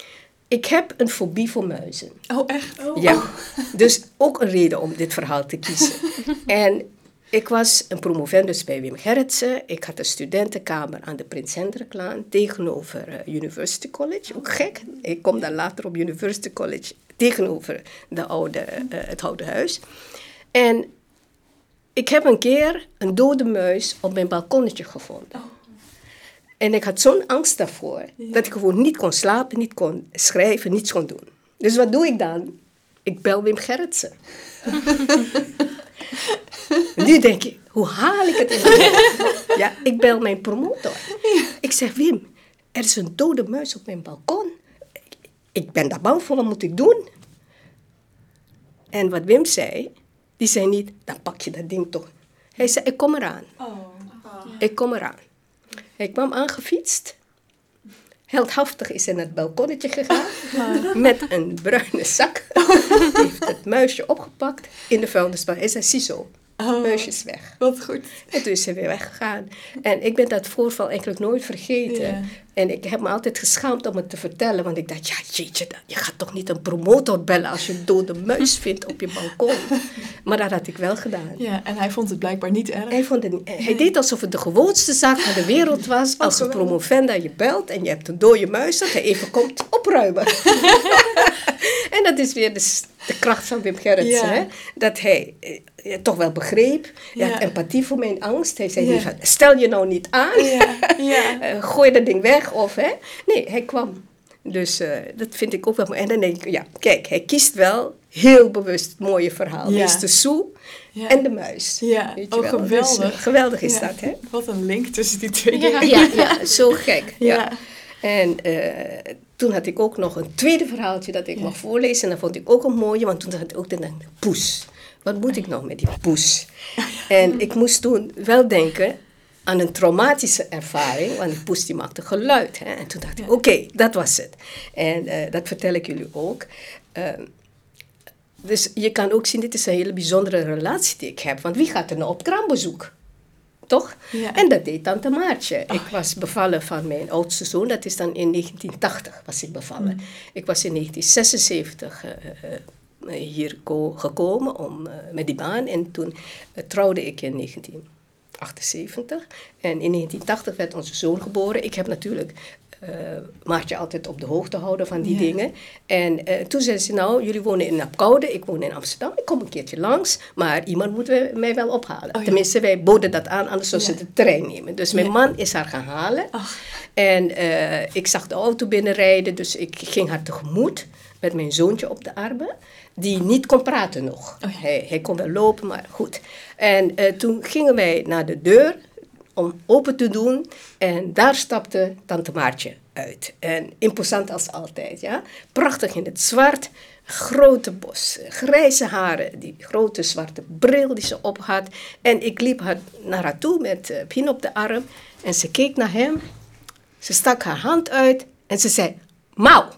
Ik heb een fobie voor muizen. Oh, echt? Oh. Ja, dus ook een reden om dit verhaal te kiezen. En ik was een promovendus bij Wim Gerritsen. Ik had een studentenkamer aan de Prins Hendriklaan tegenover uh, University College. Ook gek. Ik kom dan later op University College tegenover de oude, uh, het oude huis. En ik heb een keer een dode muis op mijn balkonnetje gevonden. Oh. En ik had zo'n angst daarvoor, ja. dat ik gewoon niet kon slapen, niet kon schrijven, niets kon doen. Dus wat doe ik dan? ik bel Wim Gerritsen. Nu denk je, hoe haal ik het in de hoofd? Ja, ik bel mijn promotor. Ik zeg, Wim, er is een dode muis op mijn balkon. Ik ben daar bang voor, wat moet ik doen? En wat Wim zei, die zei niet, dan pak je dat ding toch. Hij zei, ik kom eraan. Oh. Oh. Ik kom eraan. Hij kwam aangefietst. Heldhaftig is hij naar het balkonnetje gegaan. Oh. Met een bruine zak. Heeft het muisje opgepakt in de vuilnisbak. Hij zei, ziezo. Oh, muisje is weg. Wat goed. En toen is hij weer weggegaan. En ik ben dat voorval eigenlijk nooit vergeten. Yeah. En ik heb me altijd geschaamd om het te vertellen. Want ik dacht, ja jeetje, je gaat toch niet een promotor bellen als je een dode muis vindt op je balkon. Maar dat had ik wel gedaan. Ja, en hij vond het blijkbaar niet erg. Hij, vond het, hij deed alsof het de gewoonste zaak van de wereld was. Als een promovenda je belt en je hebt een dode muis, dat hij even komt opruimen. En dat is weer de, de kracht van Wim Gerritsen. Ja. Hè? Dat hij eh, toch wel begreep. Hij ja. had empathie voor mijn angst. Hij zei ja. niet van, stel je nou niet aan. Ja. Ja. uh, gooi dat ding weg. Of, hè? Nee, hij kwam. Dus uh, dat vind ik ook wel mooi. En dan denk ik, ja, kijk, hij kiest wel heel bewust het mooie verhaal. Ja. Is de soe ja. en de muis. Ja, weet je oh, wel. geweldig. Dus, uh, geweldig is ja. dat, hè? Wat een link tussen die twee ja. dingen. Ja, ja, zo gek. Ja. Ja. En uh, toen had ik ook nog een tweede verhaaltje dat ik ja. mag voorlezen. En dat vond ik ook een mooie, want toen had ik ook de poes. Wat moet ik nog met die poes? En ik moest toen wel denken aan een traumatische ervaring, want die poes die maakte geluid. Hè? En toen dacht ik, oké, okay, dat was het. En uh, dat vertel ik jullie ook. Uh, dus je kan ook zien, dit is een hele bijzondere relatie die ik heb. Want wie gaat er nou op kraambezoek? Toch? Ja. En dat deed tante Maartje. Oh, ik was bevallen van mijn oudste zoon. Dat is dan in negentien tachtig was ik bevallen. Mm. Ik was in negentien zesenzeventig uh, uh, hier ko- gekomen om, uh, met die baan. En toen uh, trouwde ik in negentien achtenzeventig. En in negentien tachtig werd onze zoon geboren. Ik heb natuurlijk uh, Maartje altijd op de hoogte houden van die ja. dingen. En uh, toen zei ze, nou, jullie wonen in Apkoude, ik woon in Amsterdam. Ik kom een keertje langs, maar iemand moet mij wel ophalen. Oh, ja. Tenminste, wij boden dat aan, anders zou ze ja. de trein nemen. Dus mijn ja. man is haar gaan halen. Ach. En uh, ik zag de auto binnenrijden, dus ik ging haar tegemoet met mijn zoontje op de armen, die niet kon praten nog. Oh, ja. hij, hij kon wel lopen, maar goed. En uh, toen gingen wij naar de deur om open te doen. En daar stapte tante Maartje uit. En imposant als altijd, ja. Prachtig in het zwart, grote bos, grijze haren, die grote zwarte bril die ze op had. En ik liep haar, naar haar toe met uh, Pien op de arm. En ze keek naar hem. Ze stak haar hand uit en ze zei, Mauw.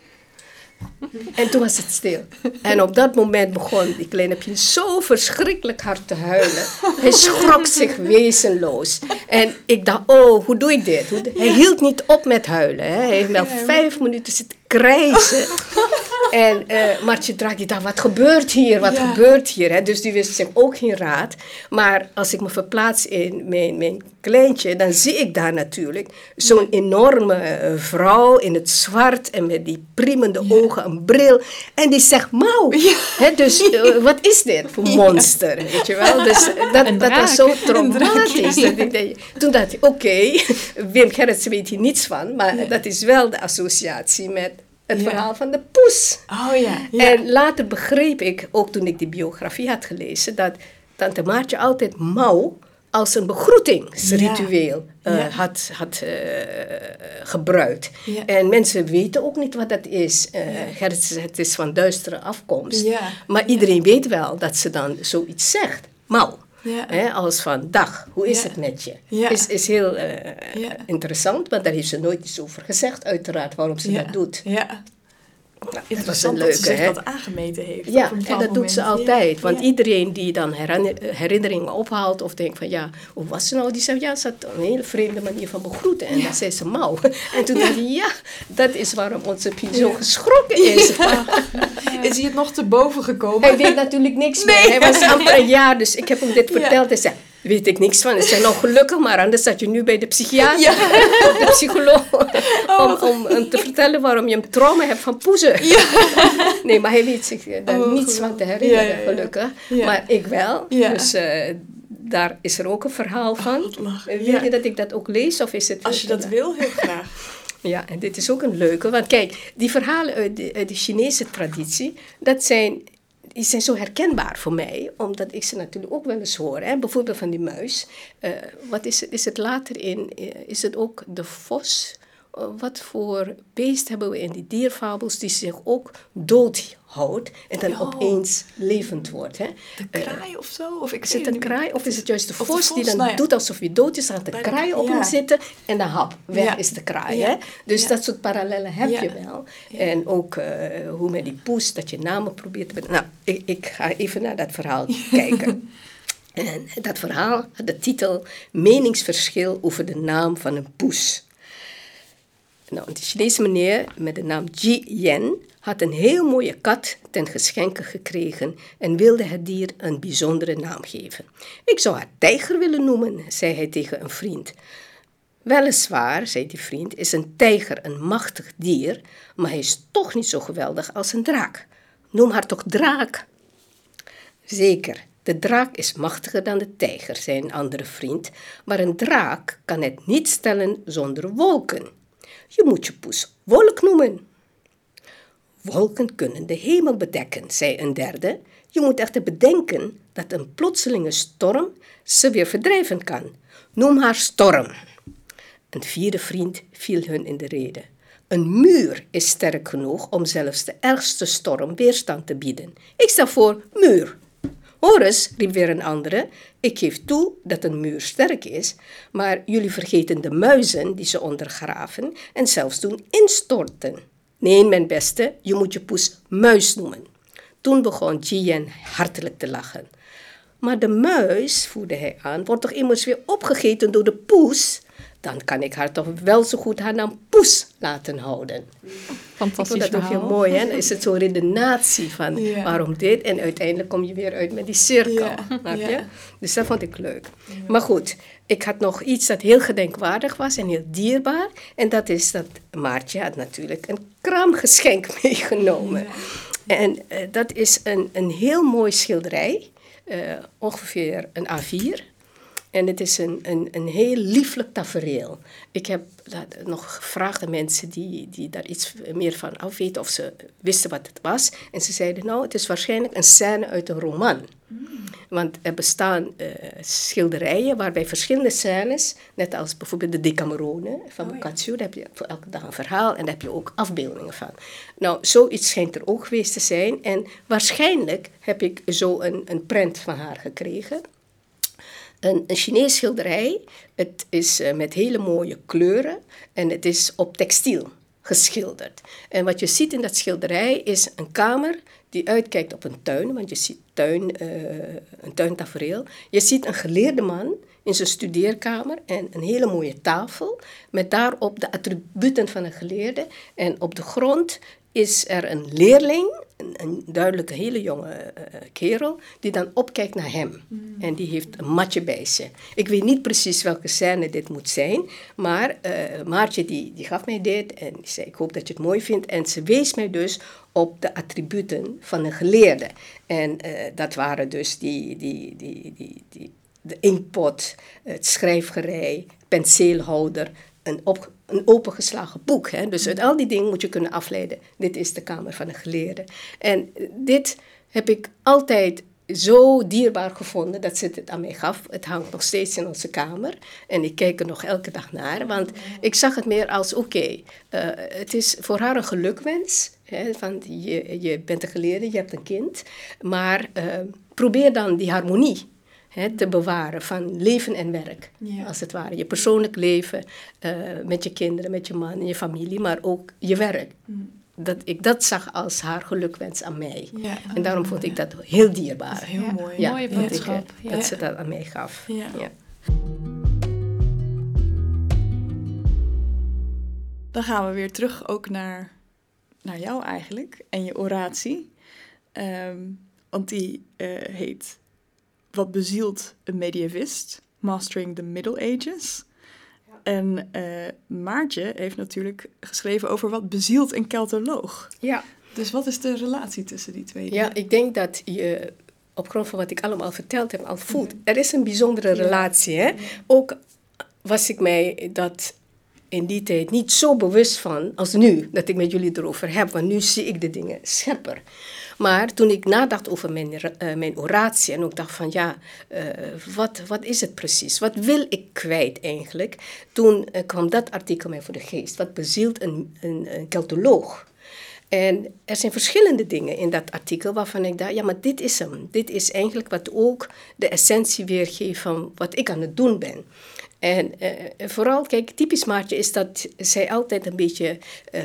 En toen was het stil. En op dat moment begon die kleine Pien zo verschrikkelijk hard te huilen. Hij schrok zich wezenloos. En ik dacht, oh, hoe doe ik dit? Hij hield niet op met huilen. Hè. Hij heeft wel vijf minuten zitten krijsen. En uh, Martje Draghi dacht, wat gebeurt hier? Wat ja. gebeurt hier? Hè? Dus die wist zich ook geen raad. Maar als ik me verplaats in mijn, mijn kleintje, dan zie ik daar natuurlijk zo'n enorme uh, vrouw in het zwart en met die priemende ja. ogen, een bril. En die zegt, Mauw. Ja. Hè, dus uh, wat is dit voor monster? Ja. Weet je wel? Dus uh, dat, dat was zo traumatisch. Dat ik denk, toen dacht ik, oké, okay, Wim Gerritsen weet hier niets van, maar ja. dat is wel de associatie met het ja. verhaal van de poes. Oh, ja. Ja. En later begreep ik, ook toen ik die biografie had gelezen, dat tante Maartje altijd Mauw als een begroetingsritueel ja. uh, ja. had, had uh, gebruikt. Ja. En mensen weten ook niet wat dat is. Uh, ja. Gerritsen, het is van duistere afkomst. Ja. Maar iedereen ja. weet wel dat ze dan zoiets zegt. Mauw. Ja. Hè, als van, dag, hoe is ja. het met je? Ja. Is, is heel uh, ja. interessant, maar daar heeft ze nooit iets over gezegd, uiteraard, waarom ze ja. dat doet. Ja. Nou, dat was een leuke, dat ze zich hè? dat aangemeten heeft. Ja, en dat moment. doet ze altijd. Ja. Want ja. iedereen die dan herinneringen ophaalt of denkt van, ja, hoe was ze nou? Die zegt, ja, ze had een hele vreemde manier van begroeten. En ja. dan zei ze Mauw. En toen ja. dacht ik, ja, dat is waarom onze Pien zo ja. geschrokken is. Ja. Ja. Is hij het nog te boven gekomen? Hij weet natuurlijk niks nee. meer. Hij was amper een jaar, dus ik heb hem dit verteld. Hij zei, weet ik niks van. Ik zei, nou gelukkig, maar anders zat je nu bij de psychiater ja. of de psycholoog. Oh, om, om te vertellen waarom je een trauma hebt van poezen. Ja. Nee, maar hij weet zich daar oh, niets van te herinneren, ja, ja, ja. gelukkig. Ja. Maar ik wel. Ja. Dus uh, daar is er ook een verhaal van. Oh, wil ja. je dat ik dat ook lees? Of is het, als je dat wil, heel graag. Ja, en dit is ook een leuke, want kijk, die verhalen uit de, uit de Chinese traditie, dat zijn, die zijn zo herkenbaar voor mij, omdat ik ze natuurlijk ook wel eens hoor. Hè? Bijvoorbeeld van die muis. Uh, wat is het? Is het later in, uh, is het ook de vos? Uh, wat voor beest hebben we in die dierfabels die zich ook doodhoudt en dan Oh. opeens levend wordt? Hè? De kraai uh, of zo? Of ik is het een kraai of is het juist de vos, de vos die dan nou ja. doet alsof hij dood is, dan gaat de Bij kraai de, op ja. hem zitten en dan hap, weg ja. is de kraai. Ja. Hè? Dus ja. dat soort parallellen heb ja. je wel. Ja. En ook uh, hoe met die poes, dat je namen probeert te bedenken. Nou, ik, ik ga even naar dat verhaal kijken. En dat verhaal had de titel Meningsverschil over de naam van een poes. Nou, een Chinese meneer met de naam Ji Yen had een heel mooie kat ten geschenke gekregen en wilde het dier een bijzondere naam geven. Ik zou haar tijger willen noemen, zei hij tegen een vriend. Weliswaar, zei die vriend, is een tijger een machtig dier, maar hij is toch niet zo geweldig als een draak. Noem haar toch draak? Zeker, de draak is machtiger dan de tijger, zei een andere vriend, maar een draak kan het niet stellen zonder wolken. Je moet je poes wolk noemen. Wolken kunnen de hemel bedekken, zei een derde. Je moet echter bedenken dat een plotselinge storm ze weer verdrijven kan. Noem haar storm. Een vierde vriend viel hun in de rede. Een muur is sterk genoeg om zelfs de ergste storm weerstand te bieden. Ik stel voor muur. Hoor eens, riep weer een andere, ik geef toe dat een muur sterk is, maar jullie vergeten de muizen die ze ondergraven en zelfs doen instorten. Nee, mijn beste, je moet je poes muis noemen. Toen begon Jian hartelijk te lachen. Maar de muis, voerde hij aan, wordt toch immers weer opgegeten door de poes? Dan kan ik haar toch wel zo goed haar naam Poes laten houden. Fantastisch Ik vond dat ook verhaal. heel mooi, hè? Dan is het zo'n redenatie van Ja. waarom dit. En uiteindelijk kom je weer uit met die cirkel. Ja. Snap je? Ja. Dus dat vond ik leuk. Ja. Maar goed, ik had nog iets dat heel gedenkwaardig was en heel dierbaar. En dat is dat Maartje had natuurlijk een kraamgeschenk meegenomen. Ja. En uh, dat is een, een heel mooi schilderij. Uh, ongeveer een A vier. En het is een, een, een heel lieflijk tafereel. Ik heb dat nog gevraagd aan mensen die, die daar iets meer van afweten of ze wisten wat het was. En ze zeiden, nou, het is waarschijnlijk een scène uit een roman. Mm. Want er bestaan uh, schilderijen waarbij verschillende scènes, net als bijvoorbeeld de Decamerone van oh, Boccaccio, ja. Daar heb je voor elke dag een verhaal en daar heb je ook afbeeldingen van. Nou, zoiets schijnt er ook geweest te zijn. En waarschijnlijk heb ik zo een, een prent van haar gekregen. Een, een Chinees schilderij, het is uh, met hele mooie kleuren en het is op textiel geschilderd. En wat je ziet in dat schilderij is een kamer die uitkijkt op een tuin, want je ziet tuin, uh, een tuintafereel. Je ziet een geleerde man in zijn studeerkamer en een hele mooie tafel met daarop de attributen van een geleerde. En op de grond is er een leerling, een, een duidelijk hele jonge uh, kerel, die dan opkijkt naar hem. Mm. En die heeft een matje bij zich. Ik weet niet precies welke scène dit moet zijn, maar uh, Maartje die, die gaf mij dit en die zei, ik hoop dat je het mooi vindt. En ze wees mij dus op de attributen van een geleerde. En uh, dat waren dus die, die, die, die, die, de inkpot, het schrijfgerei, penseelhouder, een, op, een opengeslagen boek. Hè? Dus uit al die dingen moet je kunnen afleiden. Dit is de kamer van een geleerde. En dit heb ik altijd zo dierbaar gevonden dat ze het aan mij gaf. Het hangt nog steeds in onze kamer. En ik kijk er nog elke dag naar. Want ik zag het meer als, oké, okay, uh, het is voor haar een gelukwens. Hè, van je, je bent een geleerde, je hebt een kind. Maar uh, probeer dan die harmonie He, te bewaren van leven en werk, ja. Als het ware. Je persoonlijk leven uh, met je kinderen, met je man en je familie, maar ook je werk. Mm. Dat ik dat zag als haar gelukwens aan mij. Ja. En daarom vond ik dat heel dierbaar. Dat is heel ja. mooi. Ja, mooie boodschap. Ja. Dat ze dat aan mij gaf. Ja. Ja. Dan gaan we weer terug ook naar, naar jou eigenlijk en je oratie. Um, want die uh, heet Wat bezielt een medievist? Mastering the Middle Ages. Ja. En uh, Maartje heeft natuurlijk geschreven over wat bezielt een keltoloog. Ja. Dus wat is de relatie tussen die twee? Ja, ik denk dat je op grond van wat ik allemaal verteld heb al voelt. Ja. Er is een bijzondere relatie. Hè? Ja. Ook was ik mij dat in die tijd niet zo bewust van als nu, dat ik met jullie erover heb. Want nu zie ik de dingen scherper. Maar toen ik nadacht over mijn, uh, mijn oratie en ook dacht van ja, uh, wat, wat is het precies? Wat wil ik kwijt eigenlijk? Toen uh, kwam dat artikel mij voor de geest. Wat bezielt een, een, een keltoloog? En er zijn verschillende dingen in dat artikel waarvan ik dacht, ja, maar dit is hem. Dit is eigenlijk wat ook de essentie weergeeft van wat ik aan het doen ben. En uh, vooral, kijk, typisch Maartje is dat zij altijd een beetje uh,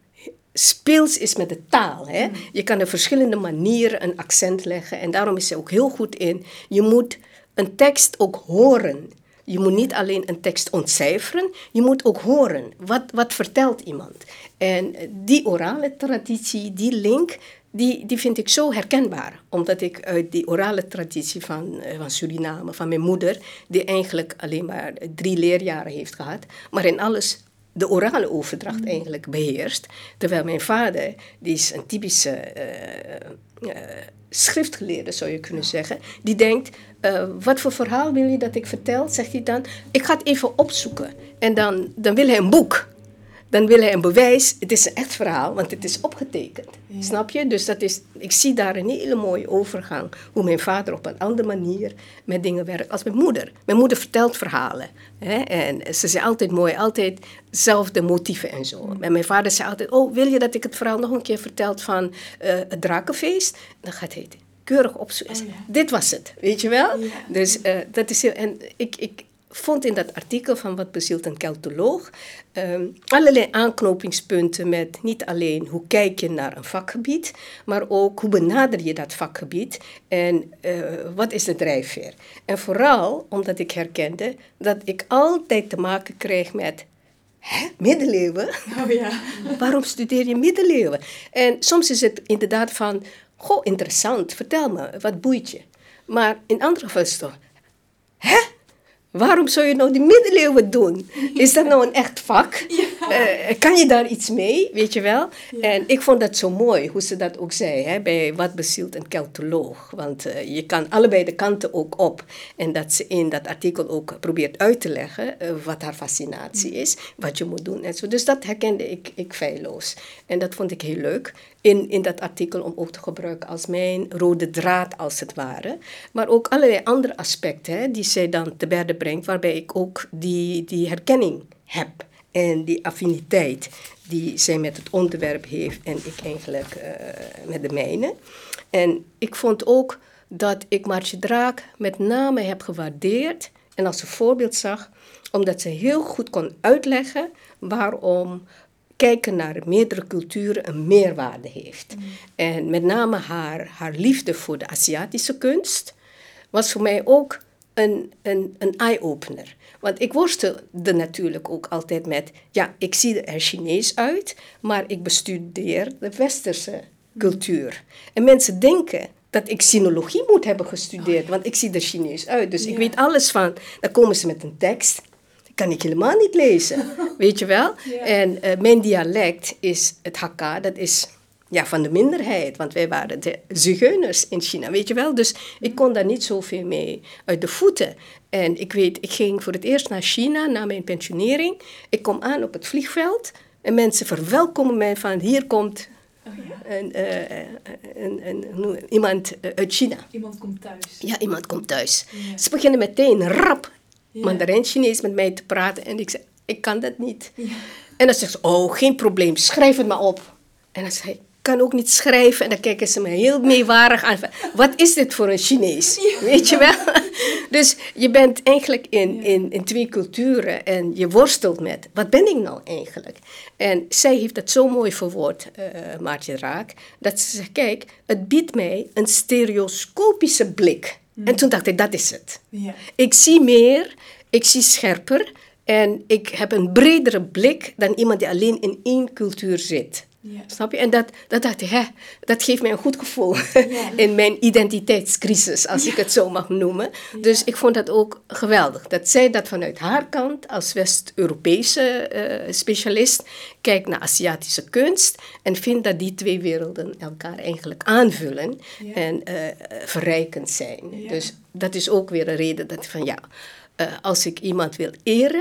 speels is met de taal. Hè? Mm. Je kan op verschillende manieren een accent leggen en daarom is zij ook heel goed in. Je moet een tekst ook horen. Je moet niet alleen een tekst ontcijferen, je moet ook horen. Wat, wat vertelt iemand? En die orale traditie, die link, die, die vind ik zo herkenbaar. Omdat ik uit die orale traditie van, van Suriname, van mijn moeder, die eigenlijk alleen maar drie leerjaren heeft gehad, maar in alles de orale overdracht mm. eigenlijk beheerst. Terwijl mijn vader, die is een typische uh, uh, schriftgeleerde, zou je kunnen zeggen, die denkt, uh, wat voor verhaal wil je dat ik vertel? Zegt hij dan, ik ga het even opzoeken. En dan, dan wil hij een boek. Dan wil hij een bewijs, het is een echt verhaal, want het is opgetekend. Ja. Snap je? Dus dat is, ik zie daar een hele mooie overgang. Hoe mijn vader op een andere manier met dingen werkt als mijn moeder. Mijn moeder vertelt verhalen. Hè? En ze zei altijd mooi, altijd zelfde motieven en zo. Mm. En mijn vader zei altijd, oh, wil je dat ik het verhaal nog een keer vertel van uh, het drakenfeest? Dan gaat hij keurig opzoeken. Oh, ja. Dit was het, weet je wel? Ja. Dus uh, dat is heel... En ik... ik vond in dat artikel van wat bezielt een keltoloog um, allerlei aanknopingspunten met niet alleen hoe kijk je naar een vakgebied, maar ook hoe benader je dat vakgebied en uh, wat is de drijfveer. En vooral omdat ik herkende dat ik altijd te maken kreeg met hè, middeleeuwen? Oh ja. Waarom studeer je middeleeuwen? En soms is het inderdaad van, goh, interessant, vertel me, wat boeit je? Maar in andere gevallen is het toch, hè? Waarom zou je nou die middeleeuwen doen? Is dat nou een echt vak? Ja. Uh, kan je daar iets mee, weet je wel? Ja. En ik vond dat zo mooi, hoe ze dat ook zei, hè, bij wat bezielt een keltoloog. Want uh, je kan allebei de kanten ook op. En dat ze in dat artikel ook probeert uit te leggen uh, wat haar fascinatie is, wat je moet doen en zo. Dus dat herkende ik, ik feilloos. En dat vond ik heel leuk. In, in dat artikel om ook te gebruiken als mijn rode draad, als het ware. Maar ook allerlei andere aspecten hè, die zij dan te berde brengt, waarbij ik ook die, die herkenning heb. En die affiniteit die zij met het onderwerp heeft en ik eigenlijk uh, met de mijne. En ik vond ook dat ik Maartje Draak met name heb gewaardeerd en als een voorbeeld zag, omdat ze heel goed kon uitleggen waarom kijken naar meerdere culturen een meerwaarde heeft. Mm. En met name haar, haar liefde voor de Aziatische kunst was voor mij ook een, een, een eye-opener. Want ik worstelde natuurlijk ook altijd met, ja, ik zie er Chinees uit, maar ik bestudeer de westerse cultuur. En mensen denken dat ik sinologie moet hebben gestudeerd, oh, ja. want ik zie er Chinees uit. Dus ja. ik weet alles van, dan komen ze met een tekst, kan ik helemaal niet lezen, weet je wel? Ja. En uh, mijn dialect is het Hakka, dat is ja, van de minderheid, want wij waren de zigeuners in China, weet je wel? Dus ik kon daar niet zoveel mee uit de voeten. En ik weet, ik ging voor het eerst naar China, na mijn pensionering. Ik kom aan op het vliegveld en mensen verwelkomen mij van, hier komt oh, ja. een, uh, een, een, een, iemand uit China. Iemand komt thuis. Ja, iemand komt thuis. Ja. Ze beginnen meteen rap ja. Mandarijn-Chinees met mij te praten. En ik zei, ik kan dat niet. Ja. En dan zegt ze, oh, geen probleem, schrijf het maar op. En dan zei ik, ik kan ook niet schrijven. En dan kijken ze me heel meewarig aan. Wat is dit voor een Chinees? Ja. Weet je wel? Dus je bent eigenlijk in, in, in twee culturen. En je worstelt met, wat ben ik nou eigenlijk? En zij heeft dat zo mooi verwoord, uh, Maartje Draak. Dat ze zegt, kijk, het biedt mij een stereoscopische blik. En toen dacht ik, dat is het. Ja. Ik zie meer, ik zie scherper en ik heb een bredere blik dan iemand die alleen in één cultuur zit. Ja. Snap je? En dat, dat dacht ik, hè, dat geeft mij een goed gevoel ja. in mijn identiteitscrisis, als ja. ik het zo mag noemen. Ja. Dus ik vond dat ook geweldig. Dat zij dat vanuit haar kant, als West-Europese uh, specialist, kijkt naar Aziatische kunst en vindt dat die twee werelden elkaar eigenlijk aanvullen ja. en uh, verrijkend zijn. Ja. Dus dat is ook weer een reden dat van ja, uh, als ik iemand wil eren,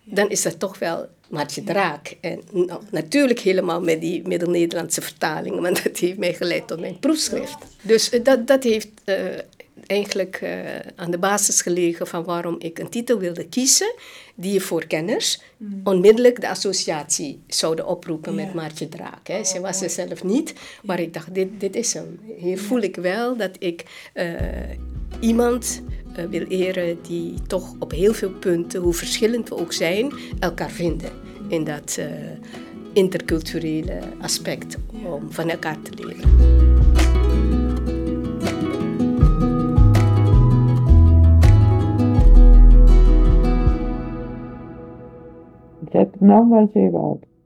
dan is dat toch wel Maartje Draak. En nou, natuurlijk helemaal met die Middel-Nederlandse vertaling, want dat heeft mij geleid tot mijn proefschrift. Dus uh, dat, dat heeft uh, eigenlijk uh, aan de basis gelegen van waarom ik een titel wilde kiezen, die voor kenners mm. onmiddellijk de associatie zouden oproepen ja. met Maartje Draak. Hè. Ze was er zelf niet, maar ik dacht, dit, dit is hem. Hier voel ik wel dat ik uh, iemand uh, wil eren die toch op heel veel punten, hoe verschillend we ook zijn, elkaar vinden in dat uh, interculturele aspect om van elkaar te leren. Zet nou maar eens even uit.